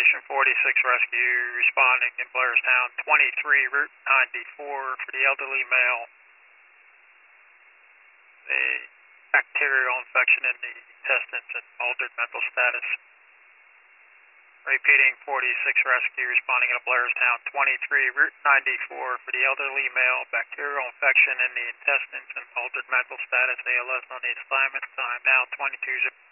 Station 46 Rescue responding in Blairstown 23, Route 94 for the elderly male. A bacterial infection in the intestines and altered mental status. Repeating, 46 Rescue responding in Blairstown 23, Route 94 for the elderly male, bacterial infection in the intestines and altered mental status, ALS on the assignment, time now 22:00.